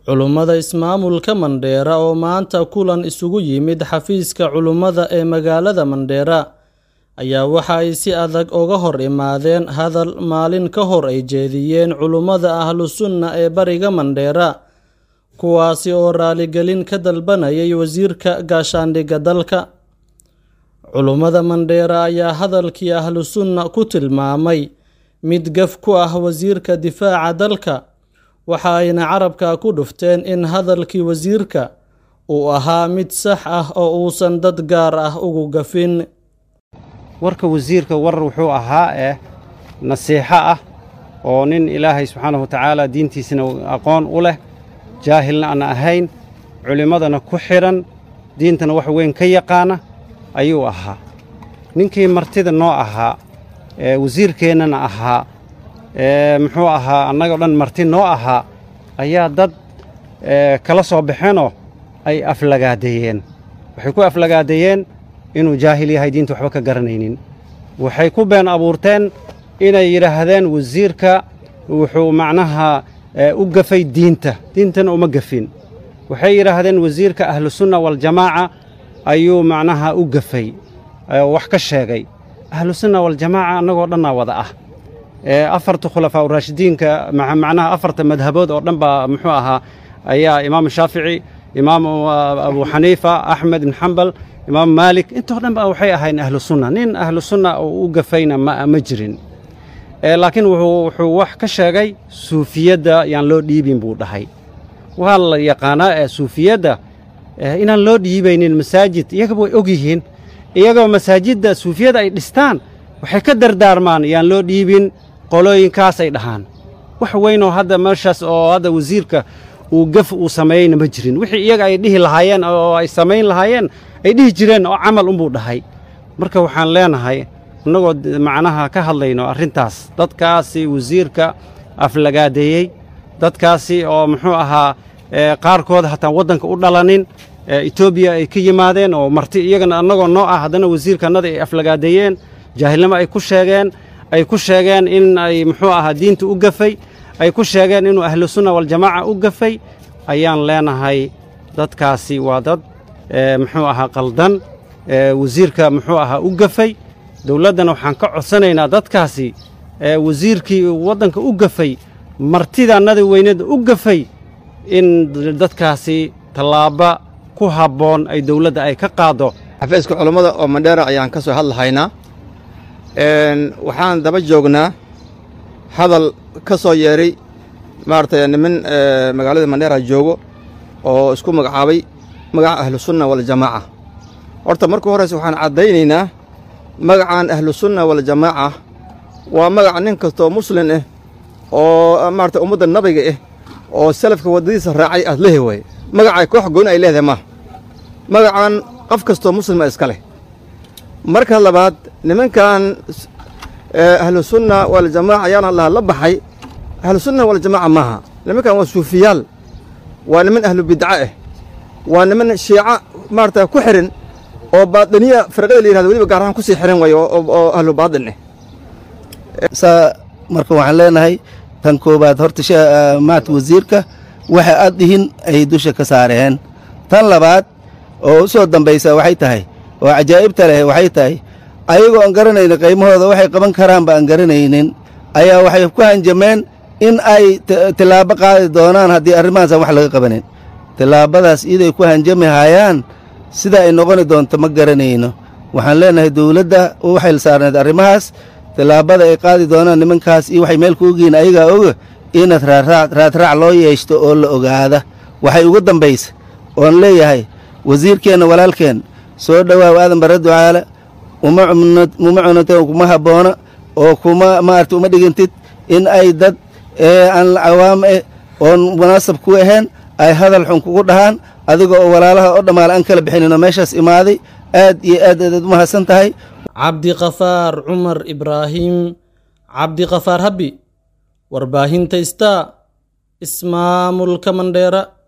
Culummada ismaamulka Mandheera oo maanta kulan isugu yimid xafiiska culummada ee magaalada Mandheera ayaa waxa ay si adag uga hor imaadeen hadal maalin ka hor ay jeediyeen culummada Ahlusunna ee bariga Mandheera kuwaasi oo raaligelin ka dalbanayay wasiirka gaashaandhigga dalka. Culummada Mandheera ayaa hadalkii Ahlusunna ku tilmaamay mid gaf ku ah wasiirka difaaca dalka, waxa ayna carabka ku dhufteen in hadalkii wasiirka uu ahaa mid sax ah oo uusan dad gaar ah ugu gafin. warka wasiirka wuxuu ahaa nasiixa ah oo nin Ilaahay subxaanahu wa ta'aala diintiisana aqoon u leh, jaahilna aan ahayn, culimadana ku xiran, diintana wax weyn ka yaqaana ayuu ahaa. ninkii martida noo ahaa wasiirkeennana ahaa muxuu ahaa annaga dhan marti noo ahaa ayaa dad kala soo baxeenoo ay aflagaadeeyeen. waxay ku aflagaadeeyeen inuu jaahil yahay, diinta waxba ka garanaynin. waxay ku been abuurteen inay yidhaahdeen wasiirka wuxuu macnaha u gafay diintana uma gafin. waxay yidhaahdeen wasiirka ahlusunna waljamaaca ayuu macnaha u gafay, wax ka sheegay. ahlusunna waljamaaca annagoo dhannaa wada ah. afarta khulafaa uraashidiinka macnaha afarta madhabood oo dhan baa muxuu ahaa ayaa imaam shaafici, imaam abu xaniifa, axmed bin xambal, imaam maalik, intoo dhan baa waxay ahayn ahlusunna. nin ahlusunna oo u gafayna ma jirin. laakiin wuxuu wax ka sheegay suufiyadda yaan loo dhiibin buu dhahay. waa la yaqaanaa suufiyadda inaan loo dhiibaynin masaajid. iyagaba way og yihiin. iyagoo masaajidda suufiyadda ay dhistaan waxay ka dardaarmaan yaan loo dhiibin qolooyinkaasay dhahaan. wax weynoo hadda meeshaas oo hadda wasiirka uu gaf uu sameeyeyna ma jirin. wixii iyaga ay dhihi lahaayeen oo ay samayn lahaayeen ay dhihi jireen oo camal unbuu dhahay. marka waxaan leenahay annagoo macnaha ka hadlayno arrintaas, dadkaasi wasiirka aflagaadeeyey, dadkaasi oo muxuu ahaa qaarkood hataa waddanka u dhalanin, Etoobiya ay ka yimaadeen oo marti iyagana annagoo noo ah, haddana wasiirkannada ay aflagaadeeyeen, jaahilnimo ay ku sheegeen in ay muxuu ahaa diinta u gafay, ay ku sheegeen inuu ahlusunna waljamaaca u gafay. ayaan leenahay dadkaasi waa dad muxuu ahaa qaldan, wasiirka muxuu ahaa u gafay. dawladdana waxaan ka codsanaynaa dadkaasi wasiirkii waddanka u gafay, martidaannada weyneedda u gafay, in dadkaasi tallaaba ku habboon ay dawladda ay ka qaado. xafiiska culummada oo Mandheera ayaan ka soo hadlahaynaa. waxaan daba joognaa hadal ka soo yeeray maaragtay niman magaalada Mandheera joogo oo isku magacaabay magaca ahlusunna waljamaaca. horta marka horeyse waxaan caddaynaynaa magacaan ahlusunna waljamaaca waa magac nin kastoo muslin ah oo maaragtay ummadda nabiga ah oo salafka waddadiisa raacay aad leeyahay way. magacay koox gooni ay leedahay maaha. magacaan qof kastoo muslima iska leh. marka labaad, nimankan ahlusunna waljamaaca ayaana la baxay. ahlusunna waljamaaca maaha. nimankan waa suufiyaal, waa niman ahlu bidca ah, waa niman shiica maaragtay ku xiran oo baadiniya firqada la yidhahdo weliba gaar ahaan ku sii xiran wayo oo ahlu baadin ah. marka waxaan leenahay tan koobaad horta maanta wasiirka waxa aad dhihin ay dusha ka saareen. tan labaad oo u soo dambaysa waxay tahay oo cajaa'ibta leh waxay tahay ayagoo aan garanaynin qiimahooda waxay qaban karaanba aan garanaynin ayaa waxay ku hanjameen in ay tilaabo qaadi doonaan haddii arrimahaas aan wax laga qabanin. tilaabadaas iyaday ku hanjami hayaan sida ay noqoni doonto ma garanayno. waxaan leenahay dawladda u xil saarneed arrimahaas, tilaabada ay qaadi doonaan nimankaas iyo waxay meel ku ogyihiin ayagaa oga, inaad raadraac loo yeeshto oo la ogaada. waxay ugu dambaysa oon leeyahay wasiirkeenna walaalkeen soo dhowaaw aadan barre ducaale, uma cunatee kuma habboona oo maarata uma dhigintid in ay dad aan cawaam oon munaasab ku ahayn ay hadal xun kugu dhahaan adiga oo walaalaha oo dhammaale aan kala bixinin oo meeshaas imaaday. aad iyo aad u mahadsan tahay. Cabdiqafaar Cumar Ibraahim, Cabdiqafaar Habi, warbaahinta Star, ismaamulka Mandheera.